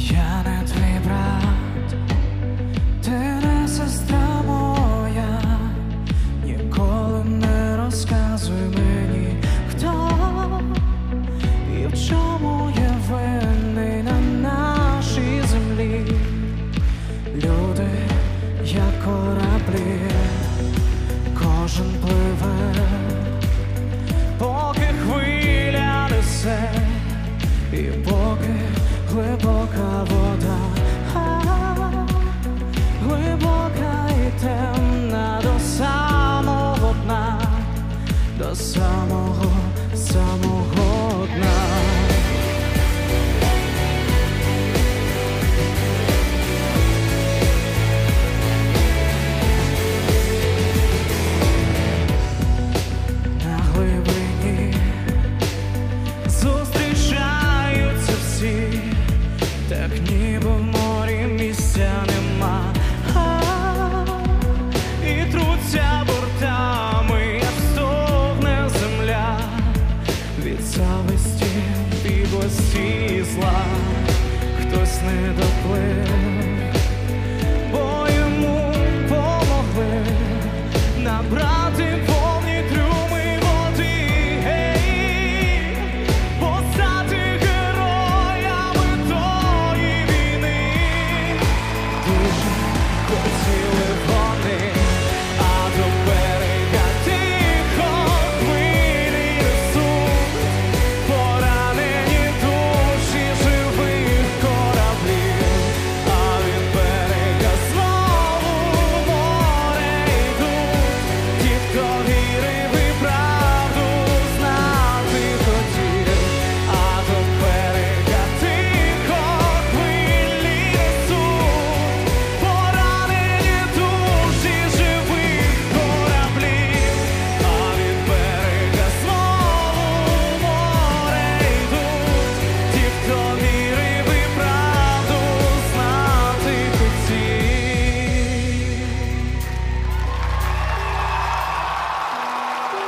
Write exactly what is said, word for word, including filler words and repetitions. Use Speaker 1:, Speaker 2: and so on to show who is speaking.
Speaker 1: Я не твій брат, ти не сестра моя, ніколи не розказуй мені, хто і в чому є винний на нашій землі. Люди, як кораблі, кожен пливе, поки хвиля несе, і